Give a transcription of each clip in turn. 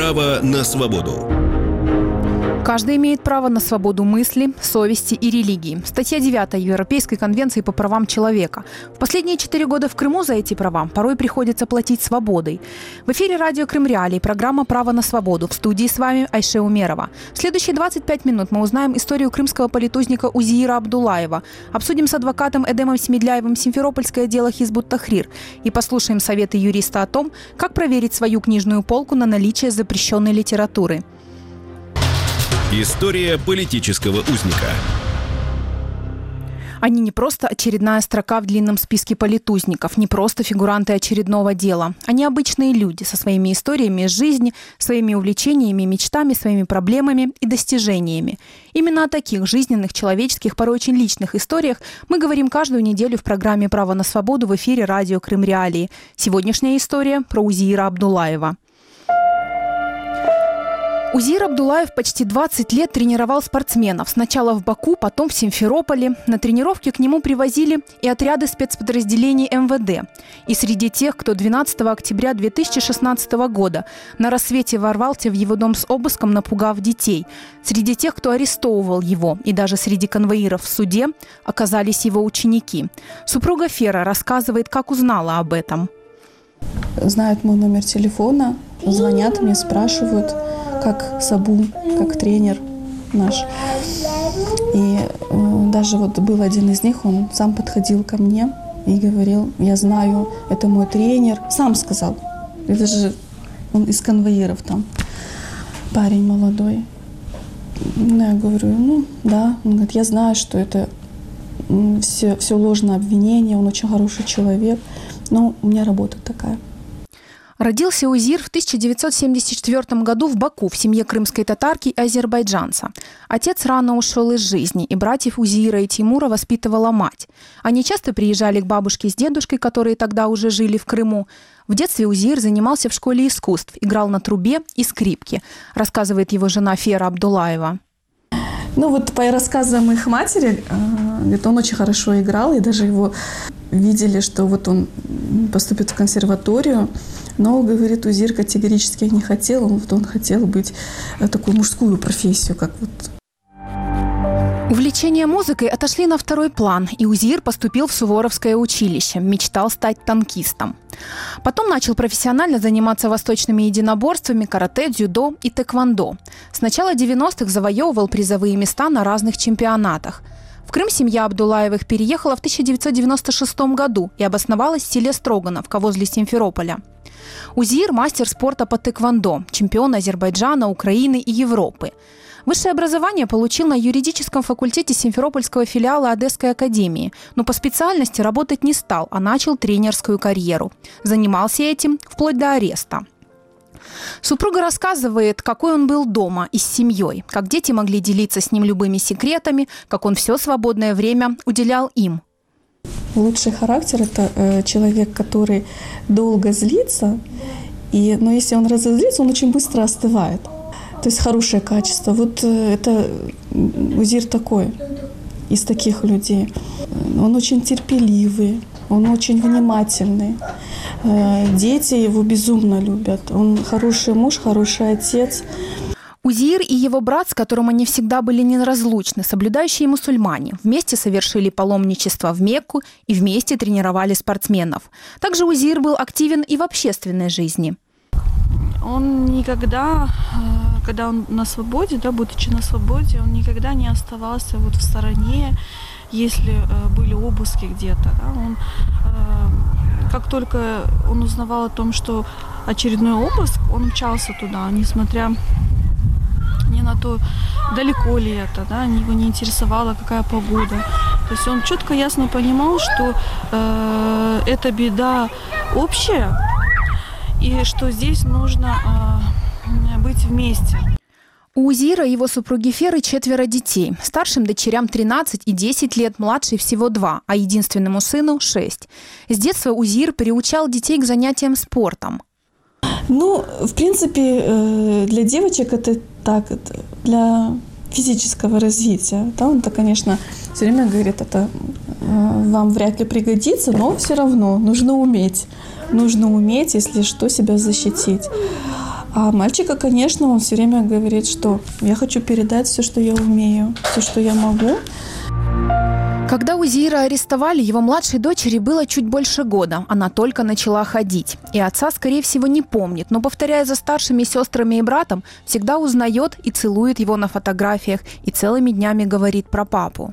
Право на свободу. Каждый имеет право на свободу мысли, совести и религии. Статья 9 Европейской конвенции по правам человека. В последние 4 года в Крыму за эти права порой приходится платить свободой. В эфире радио Крым Реалии, программа «Право на свободу». В студии с вами Айше Умерова. В следующие 25 минут мы узнаем историю крымского политузника Узиира Абдулаева, обсудим с адвокатом Эдемом Семедляевым симферопольское дело Хизбут-Тахрир и послушаем советы юриста о том, как проверить свою книжную полку на наличие запрещенной литературы. История политического узника. Они не просто очередная строка в длинном списке политузников, не просто фигуранты очередного дела. Они обычные люди со своими историями из жизни, своими увлечениями, мечтами, своими проблемами и достижениями. Именно о таких жизненных, человеческих, порой очень личных историях мы говорим каждую неделю в программе «Право на свободу» в эфире радио Крым Реалии. Сегодняшняя история про Узиира Абдулаева. Узиир Абдулаев почти 20 лет тренировал спортсменов. Сначала в Баку, потом в Симферополе. На тренировки к нему привозили и отряды спецподразделений МВД. И среди тех, кто 12 октября 2016 года на рассвете ворвался в его дом с обыском, напугав детей. Среди тех, кто арестовывал его, и даже среди конвоиров в суде, оказались его ученики. Супруга Фера рассказывает, как узнала об этом. Знают мой номер телефона, звонят мне, спрашивают, как Сабун, как тренер наш. И даже вот был один из них, он сам подходил ко мне и говорил: я знаю, это мой тренер. Сам сказал. Это же он из конвоиров там, парень молодой. Я говорю, да. Он говорит, я знаю, что это все ложное обвинение, он очень хороший человек, но у меня работа такая. Родился Узиир в 1974 году в Баку в семье крымской татарки и азербайджанца. Отец рано ушел из жизни, и братьев Узиира и Тимура воспитывала мать. Они часто приезжали к бабушке с дедушкой, которые тогда уже жили в Крыму. В детстве Узиир занимался в школе искусств, играл на трубе и скрипке, рассказывает его жена Фера Абдулаева. По рассказам их матери, он очень хорошо играл, и даже его видели, что он поступит в консерваторию. Но, говорит, Узиир категорически не хотел, он хотел быть такую мужскую профессию, как Увлечения музыкой отошли на второй план, и Узиир поступил в Суворовское училище, мечтал стать танкистом. Потом начал профессионально заниматься восточными единоборствами, карате, дзюдо и тэквондо. С начала 90-х завоевывал призовые места на разных чемпионатах. В Крым семья Абдулаевых переехала в 1996 году и обосновалась в селе Строгановка возле Симферополя. Узиир – мастер спорта по тэквондо, чемпион Азербайджана, Украины и Европы. Высшее образование получил на юридическом факультете Симферопольского филиала Одесской академии, но по специальности работать не стал, а начал тренерскую карьеру. Занимался этим вплоть до ареста. Супруга рассказывает, какой он был дома и с семьей, как дети могли делиться с ним любыми секретами, как он все свободное время уделял им. Лучший характер – это человек, который долго злится, но если он разозлится, он очень быстро остывает. То есть хорошее качество. Это Узиир такой, из таких людей. Он очень терпеливый, он очень внимательный. Дети его безумно любят. Он хороший муж, хороший отец. Узиир и его брат, с которым они всегда были неразлучны, соблюдающие мусульмане, вместе совершили паломничество в Мекку и вместе тренировали спортсменов. Также Узиир был активен и в общественной жизни. Он никогда, когда он на свободе, будучи на свободе, он никогда не оставался в стороне, если были обыски где-то. Он, как только он узнавал о том, что очередной обыск, он мчался туда, несмотря ни на то, далеко ли это, его не интересовала, какая погода. То есть он четко, ясно понимал, что эта беда общая, и что здесь нужно быть вместе. У Узиира и его супруги Феры 4 детей. Старшим дочерям 13 и 10 лет, младшей всего 2, а единственному сыну 6. С детства Узиир приучал детей к занятиям спортом. В принципе, для девочек это так, для физического развития. Он-то, конечно, все время говорит, это вам вряд ли пригодится, но все равно нужно уметь, если что, себя защитить. А мальчика, конечно, он все время говорит, что я хочу передать все, что я умею, все, что я могу. Когда Узира арестовали, его младшей дочери было чуть больше года. Она только начала ходить. И отца, скорее всего, не помнит, но, повторяя за старшими сестрами и братом, всегда узнает и целует его на фотографиях и целыми днями говорит про папу.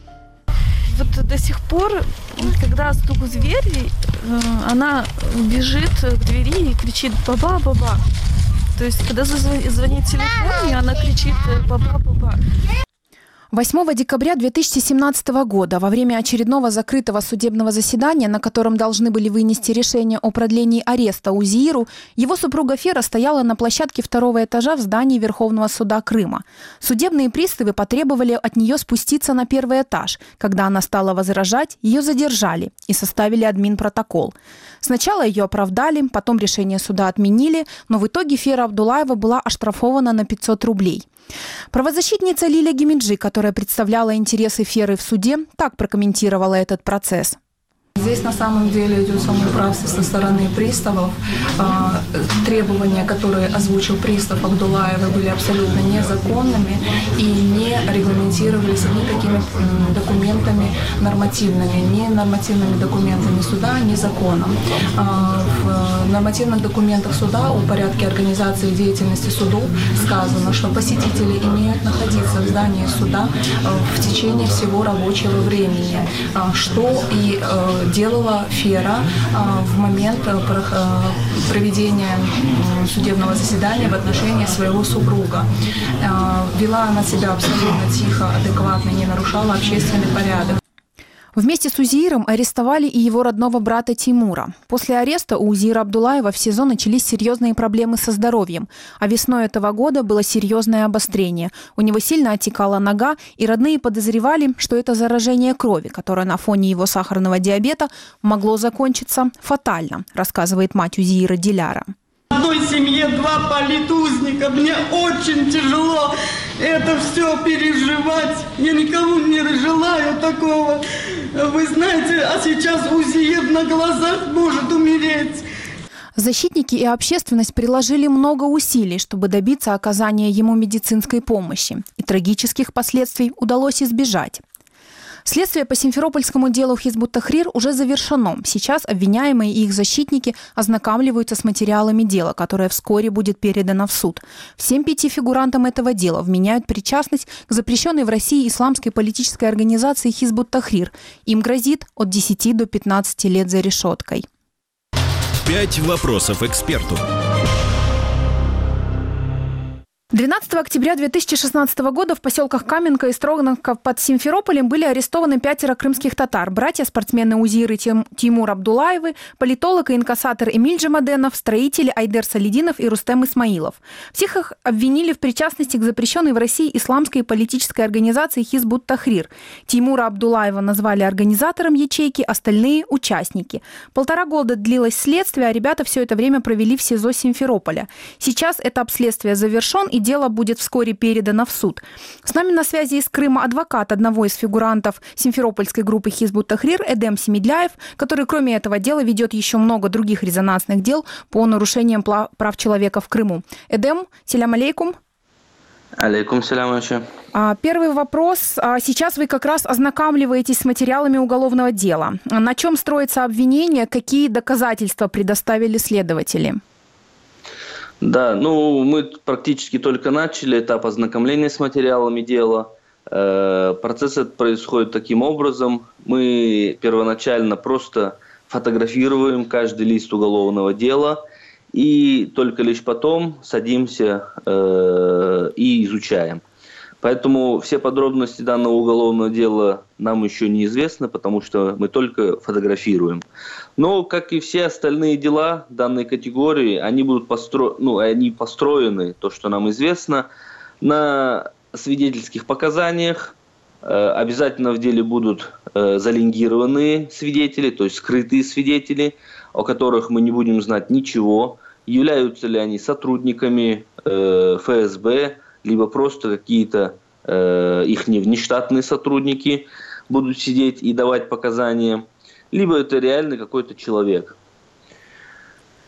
Вот до сих пор, когда стук в двери, она бежит к двери и кричит «баба, баба». То есть, когда звонит телефон, и она кричит «баба, баба». 8 декабря 2017 года, во время очередного закрытого судебного заседания, на котором должны были вынести решение о продлении ареста Узииру, его супруга Фера стояла на площадке второго этажа в здании Верховного суда Крыма. Судебные приставы потребовали от нее спуститься на первый этаж. Когда она стала возражать, ее задержали и составили админпротокол. Сначала ее оправдали, потом решение суда отменили, но в итоге Фера Абдулаева была оштрафована на 500 рублей. Правозащитница Лилия Гемиджи, которая представляла интересы Феры в суде, так прокомментировала этот процесс. Здесь на самом деле идет самоуправство со стороны приставов. Требования, которые озвучил пристав Абдулаева, были абсолютно незаконными и не регламентировались никакими документами нормативными, ни нормативными документами суда, ни законом. В нормативных документах суда о порядке организации деятельности судов сказано, что посетители имеют находиться в здании суда в течение всего рабочего времени, что и делала Фера в момент проведения судебного заседания в отношении своего супруга. Вела она себя абсолютно тихо, адекватно, не нарушала общественный порядок. Вместе с Узииром арестовали и его родного брата Тимура. После ареста у Узира Абдулаева в СИЗО начались серьезные проблемы со здоровьем, а весной этого года было серьезное обострение. У него сильно отекала нога, и родные подозревали, что это заражение крови, которое на фоне его сахарного диабета могло закончиться фатально, рассказывает мать Узиира Диляра. В одной семье 2 политузника. Мне очень тяжело это все переживать. Я никому не желаю такого. Вы знаете, а сейчас Узиир на глазах может умереть. Защитники и общественность приложили много усилий, чтобы добиться оказания ему медицинской помощи. И трагических последствий удалось избежать. Следствие по симферопольскому делу Хизбут-Тахрир уже завершено. Сейчас обвиняемые и их защитники ознакомливаются с материалами дела, которое вскоре будет передано в суд. Всем 5 фигурантам этого дела вменяют причастность к запрещенной в России исламской политической организации Хизбут-Тахрир. Им грозит от 10 до 15 лет за решеткой. 5 вопросов эксперту. 12 октября 2016 года в поселках Каменка и Строгановка под Симферополем были арестованы 5 крымских татар. Братья-спортсмены Узиир и Тимур Абдулаевы, политолог и инкассатор Эмиль Джамаденов, строители Айдер Салидинов и Рустем Исмаилов. Всех их обвинили в причастности к запрещенной в России исламской политической организации Хизбут-Тахрир. Тимура Абдулаева назвали организатором ячейки, остальные – участники. 1,5 года длилось следствие, а ребята все это время провели в СИЗО Симферополя. Сейчас этап следствия завершен, и дело будет вскоре передано в суд. С нами на связи из Крыма адвокат одного из фигурантов симферопольской группы Хизбут-Тахрир Эдем Семидляев, который кроме этого дела ведет еще много других резонансных дел по нарушениям прав человека в Крыму. Эдем, селям алейкум. Алейкум селям. Первый вопрос. Сейчас вы как раз ознакомливаетесь с материалами уголовного дела. На чем строится обвинение? Какие доказательства предоставили следователи? Да, мы практически только начали этап ознакомления с материалами дела. Процесс этот происходит таким образом. Мы первоначально просто фотографируем каждый лист уголовного дела и только лишь потом садимся и изучаем. Поэтому все подробности данного уголовного дела нам еще неизвестны, потому что мы только фотографируем. Но, как и все остальные дела данной категории, они будут построены, то, что нам известно, на свидетельских показаниях. Обязательно в деле будут залингированные свидетели, то есть скрытые свидетели, о которых мы не будем знать ничего, являются ли они сотрудниками ФСБ, либо просто какие-то их внештатные сотрудники будут сидеть и давать показания, либо это реальный какой-то человек.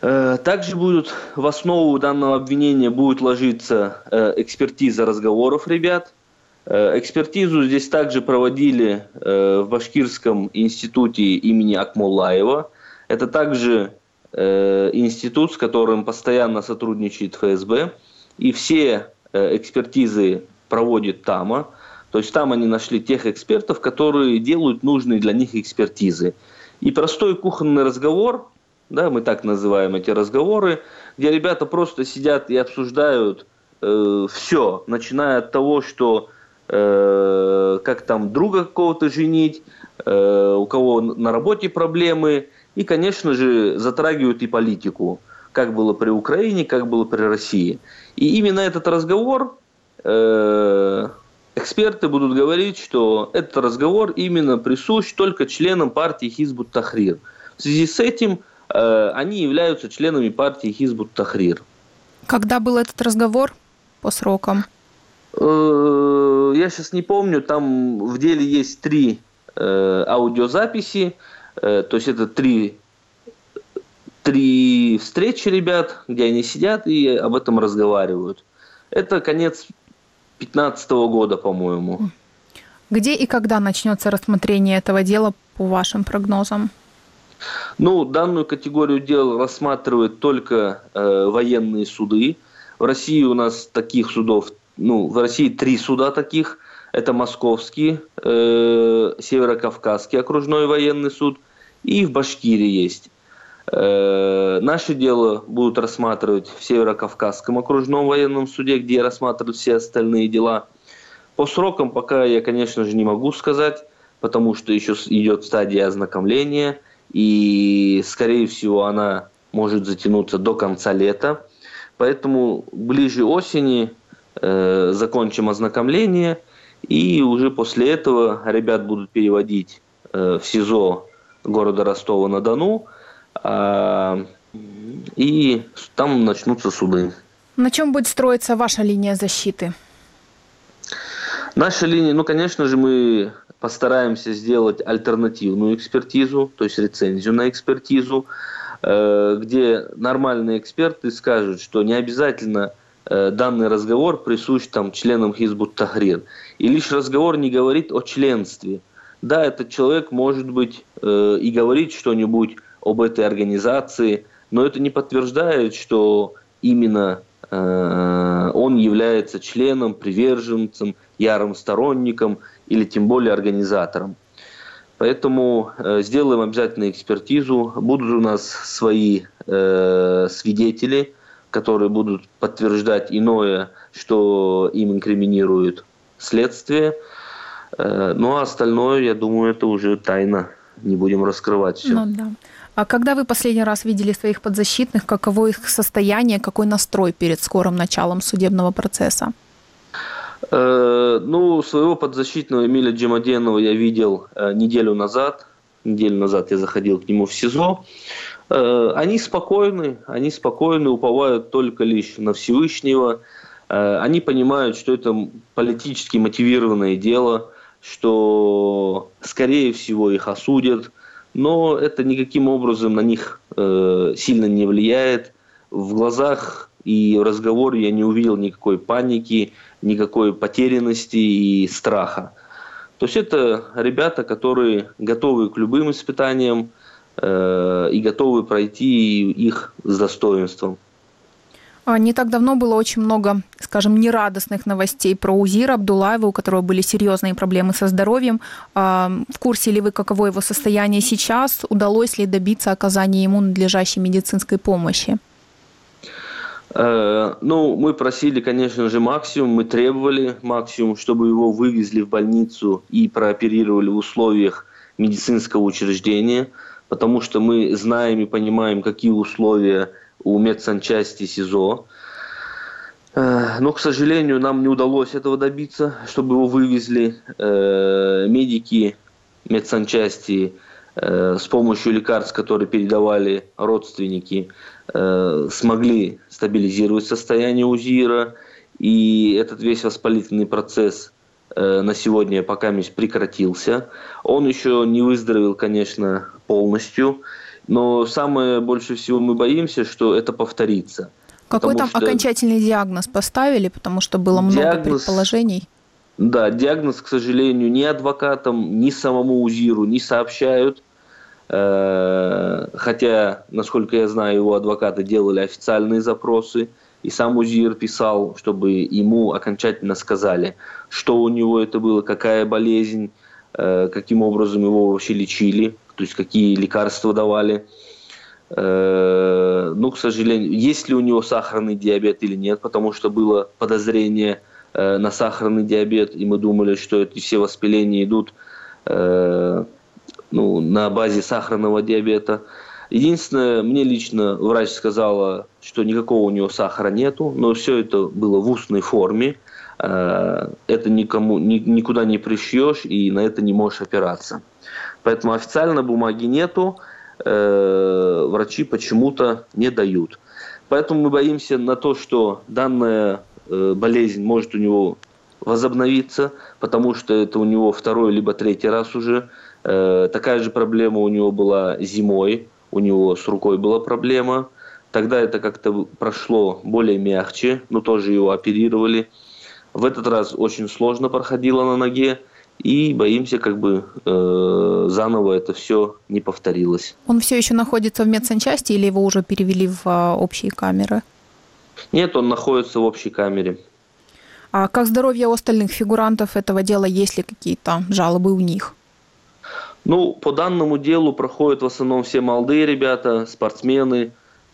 Также в основу данного обвинения будет ложиться экспертиза разговоров ребят. Экспертизу здесь также проводили в Башкирском институте имени Акмоллаева. Это также институт, с которым постоянно сотрудничает ФСБ. И все экспертизы проводит ТАМА. То есть там они нашли тех экспертов, которые делают нужные для них экспертизы. И простой кухонный разговор, да, мы так называем эти разговоры, где ребята просто сидят и обсуждают все, начиная от того, что как там друга какого-то женить, у кого на работе проблемы, и, конечно же, затрагивают и политику, как было при Украине, как было при России. И именно этот разговор эксперты будут говорить, что этот разговор именно присущ только членам партии Хизб ут-Тахрир. В связи с этим они являются членами партии Хизб ут-Тахрир. Когда был этот разговор по срокам? Я сейчас не помню, там в деле есть 3 аудиозаписи, то есть это 3 встречи ребят, где они сидят и об этом разговаривают. Это конец 2015 года, по-моему. Где и когда начнется рассмотрение этого дела, по вашим прогнозам? Данную категорию дел рассматривают только военные суды. В России у нас таких судов, в России 3 суда таких. Это Московский, Северокавказский окружной военный суд и в Башкирии есть. Наше дело будут рассматривать в Северокавказском окружном военном суде, где рассматривают все остальные дела. По срокам пока я, конечно же, не могу сказать, потому что еще идет стадия ознакомления, и, скорее всего, она может затянуться до конца лета. Поэтому ближе осени закончим ознакомление, и уже после этого ребят будут переводить в СИЗО города Ростова-на-Дону, и там начнутся суды. На чем будет строиться ваша линия защиты? Наша линия, конечно же, мы постараемся сделать альтернативную экспертизу, то есть рецензию на экспертизу, где нормальные эксперты скажут, что не обязательно данный разговор присущ членам Хизб ут-Тахрир. И лишь разговор не говорит о членстве. Да, этот человек, может быть, и говорит что-нибудь об этой организации, но это не подтверждает, что именно он является членом, приверженцем, ярым сторонником или тем более организатором. Поэтому сделаем обязательно экспертизу. Будут у нас свои свидетели, которые будут подтверждать иное, что им инкриминирует следствие. А остальное, я думаю, это уже тайна. Не будем раскрывать все. Да. А когда вы последний раз видели своих подзащитных, каково их состояние, какой настрой перед скорым началом судебного процесса? Своего подзащитного Эмиля Джемаденова я видел неделю назад. Неделю назад я заходил к нему в СИЗО. Они спокойны, уповают только лишь на Всевышнего. Они понимают, что это политически мотивированное дело, что, скорее всего, их осудят, но это никаким образом на них сильно не влияет. В глазах и в разговоре я не увидел никакой паники, никакой потерянности и страха. То есть это ребята, которые готовы к любым испытаниям и готовы пройти их с достоинством. Не так давно было очень много, скажем, нерадостных новостей про Узира Абдуллаева, у которого были серьезные проблемы со здоровьем. В курсе ли вы, каково его состояние сейчас? Удалось ли добиться оказания ему надлежащей медицинской помощи? Мы просили, конечно же, максимум, мы требовали максимум, чтобы его вывезли в больницу и прооперировали в условиях медицинского учреждения, потому что мы знаем и понимаем, какие условия у медсанчасти СИЗО. Но, к сожалению, нам не удалось этого добиться, чтобы его вывезли. Медики медсанчасти с помощью лекарств, которые передавали родственники, смогли стабилизировать состояние Узира. И этот весь воспалительный процесс на сегодня пока прекратился. Он еще не выздоровел, конечно, полностью. Но самое больше всего мы боимся, что это повторится. Какой там окончательный диагноз поставили, потому что было много предположений? Да, диагноз, к сожалению, ни адвокатам, ни самому УЗИРу не сообщают. Хотя, насколько я знаю, его адвокаты делали официальные запросы, и сам УЗИР писал, чтобы ему окончательно сказали, что у него это было, какая болезнь, каким образом его вообще лечили, то есть какие лекарства давали. Ну, к сожалению, есть ли у него сахарный диабет или нет, потому что было подозрение на сахарный диабет, и мы думали, что эти все воспаления идут на базе сахарного диабета. Единственное, мне лично врач сказала, что никакого у него сахара нету, но все это было в устной форме. Это никуда не пришьешь, и на это не можешь опираться. Поэтому официально бумаги нету, врачи почему-то не дают. Поэтому мы боимся на то, что данная болезнь может у него возобновиться, потому что это у него второй либо третий раз уже. Такая же проблема у него была зимой, у него с рукой была проблема. Тогда это как-то прошло более мягче, но тоже его оперировали. В этот раз очень сложно проходило на ноге, и боимся, заново это все не повторилось. Он все еще находится в медсанчасти или его уже перевели в общие камеры? Нет, он находится в общей камере. А как здоровье у остальных фигурантов этого дела? Есть ли какие-то жалобы у них? По данному делу проходят в основном все молодые ребята, спортсмены,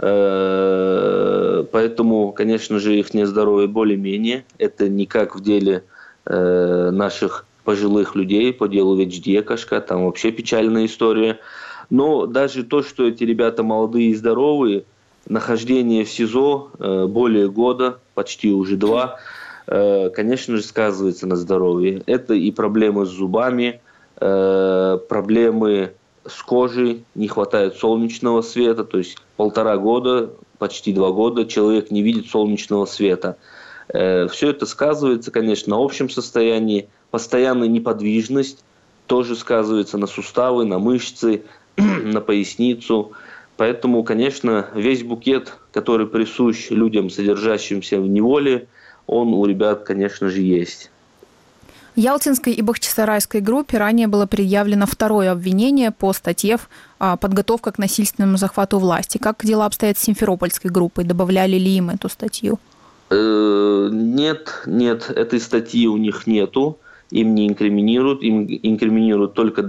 поэтому, конечно же, их здоровье более-менее. Это не как в деле наших пожилых людей по делу Вечдекашка, там вообще печальная история. Но даже то, что эти ребята молодые и здоровые, нахождение в СИЗО более года, почти уже 2, конечно же, сказывается на здоровье. Это и проблемы с зубами, проблемы с кожей, не хватает солнечного света, то есть 1,5 года, почти 2 года человек не видит солнечного света. Все это сказывается, конечно, на общем состоянии, постоянная неподвижность тоже сказывается на суставы, на мышцы, на поясницу. Поэтому, конечно, весь букет, который присущ людям, содержащимся в неволе, он у ребят, конечно же, есть. Ялтинской и Бахчисарайской группе ранее было предъявлено второе обвинение по статье «Подготовка к насильственному захвату власти». Как дела обстоят с Симферопольской группой? Добавляли ли им эту статью? Нет, этой статьи у них нету. Им не инкриминируют. Им инкриминируют только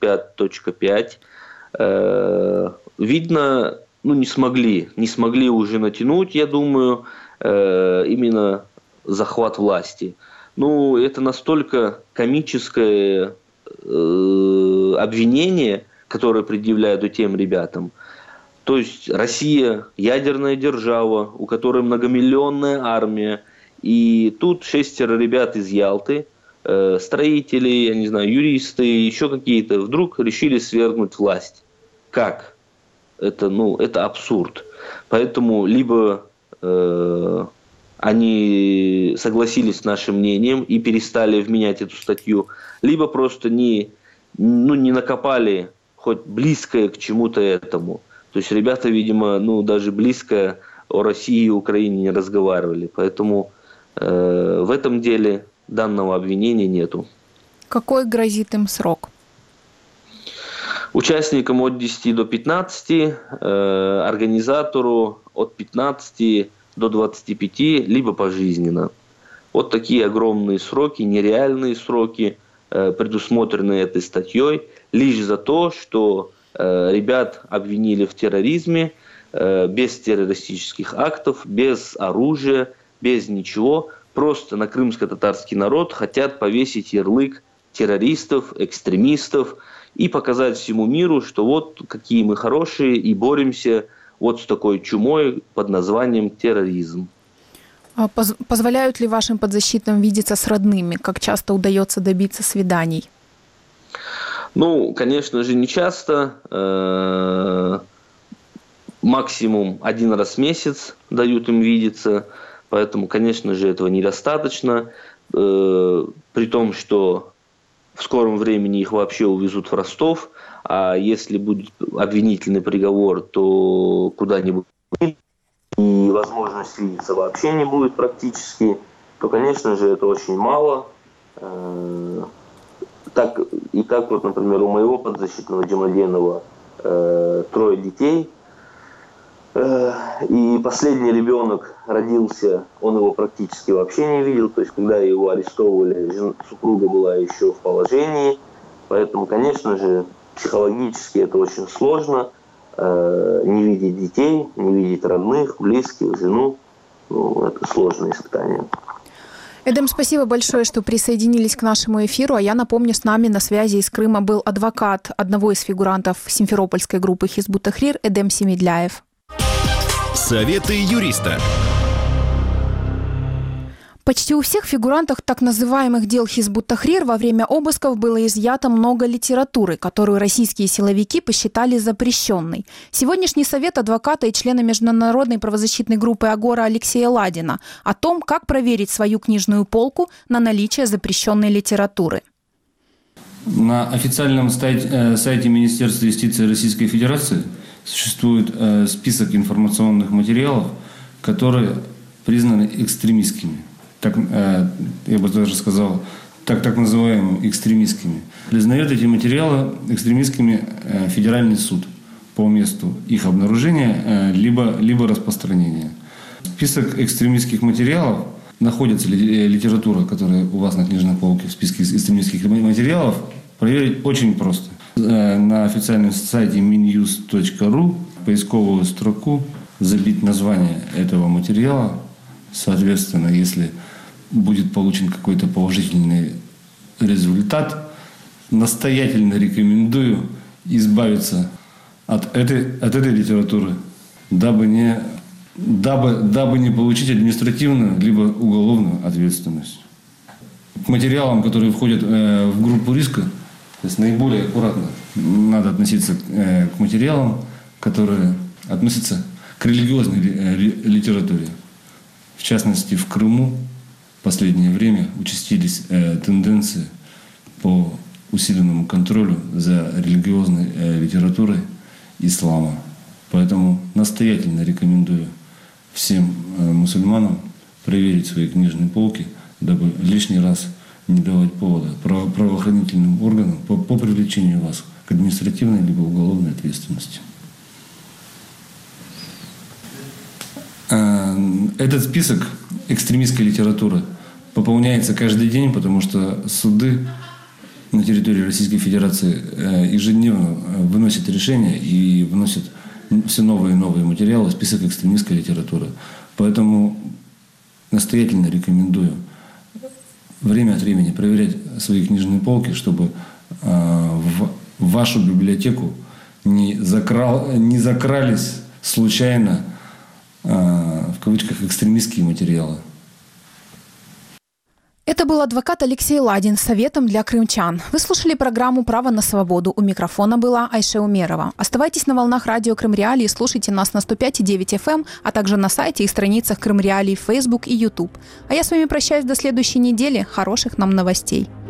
205.5. Видно, не смогли уже натянуть, я думаю, именно захват власти. Это настолько комическое обвинение, которое предъявляют тем ребятам. То есть Россия – ядерная держава, у которой многомиллионная армия. И тут 6 ребят из Ялты, строители, я не знаю, юристы, еще какие-то, вдруг решили свергнуть власть. Как? Это абсурд. Поэтому либо они согласились с нашим мнением и перестали вменять эту статью, либо просто не накопали хоть близкое к чему-то этому. То есть ребята, видимо, даже близко о России и Украине не разговаривали. Поэтому в этом деле данного обвинения нету. Какой грозит им срок? Участникам от 10 до 15, организатору от 15 до 25, либо пожизненно. Вот такие огромные сроки, нереальные сроки, предусмотрены этой статьей, лишь за то, что ребят обвинили в терроризме, без террористических актов, без оружия, без ничего. Просто на крымско-татарский народ хотят повесить ярлык террористов, экстремистов и показать всему миру, что вот какие мы хорошие и боремся вот с такой чумой под названием терроризм. А позволяют ли вашим подзащитным видеться с родными? Как часто удается добиться свиданий? Конечно же, не часто. Максимум 1 раз в месяц дают им видеться. Поэтому, конечно же, этого недостаточно. При том, что в скором времени их вообще увезут в Ростов. а если будет обвинительный приговор, то куда-нибудь, и возможность видеться вообще не будет практически, то, конечно же, это очень мало. Так, вот, например, у моего подзащитного Джамаденова 3 детей, и последний ребенок родился, он его практически вообще не видел, то есть когда его арестовывали, супруга была еще в положении, поэтому, конечно же, психологически это очень сложно, не видеть детей, не видеть родных, близких, жену, это сложное испытание. Эдем, спасибо большое, что присоединились к нашему эфиру. А я напомню, с нами на связи из Крыма был адвокат одного из фигурантов симферопольской группы Хизбут Тахрир Эдем Семедляев. Советы юриста. Почти у всех фигурантов так называемых дел Хизбут Тахрир во время обысков было изъято много литературы, которую российские силовики посчитали запрещенной. Сегодняшний совет адвоката и члена международной правозащитной группы «Агора» Алексея Ладина о том, как проверить свою книжную полку на наличие запрещенной литературы. На официальном сайте Министерства юстиции Российской Федерации существует список информационных материалов, которые признаны экстремистскими. Так, я бы даже сказал, так называемыми экстремистскими. Признает эти материалы экстремистскими федеральный суд по месту их обнаружения либо распространения. Список экстремистских материалов, находится ли литература, которая у вас на книжной полке в списке экстремистских материалов, проверить очень просто. На официальном сайте minnews.ru в поисковую строку забить название этого материала. Соответственно, если будет получен какой-то положительный результат, настоятельно рекомендую избавиться от этой литературы, дабы не получить административную либо уголовную ответственность. К материалам, которые входят в группу риска, то есть наиболее аккуратно надо относиться к материалам, которые относятся к религиозной литературе. В частности, в Крыму в последнее время участились тенденции по усиленному контролю за религиозной литературой ислама. Поэтому настоятельно рекомендую всем мусульманам проверить свои книжные полки, дабы лишний раз не давать повода правоохранительным органам по привлечению вас к административной либо уголовной ответственности. Этот список экстремистской литературы пополняется каждый день, потому что суды на территории Российской Федерации ежедневно выносят решения и выносят все новые и новые материалы в список экстремистской литературы. Поэтому настоятельно рекомендую время от времени проверять свои книжные полки, чтобы в вашу библиотеку не закрались случайно, в кавычках, экстремистские материалы. Это был адвокат Алексей Ладин с советом для крымчан. Вы слушали программу «Право на свободу». У микрофона была Айше Умерова. Оставайтесь на волнах радио Крым Реалии, слушайте нас на 105,9 FM, а также на сайте и страницах Крым Реалии в Facebook и YouTube. А я с вами прощаюсь до следующей недели. Хороших нам новостей.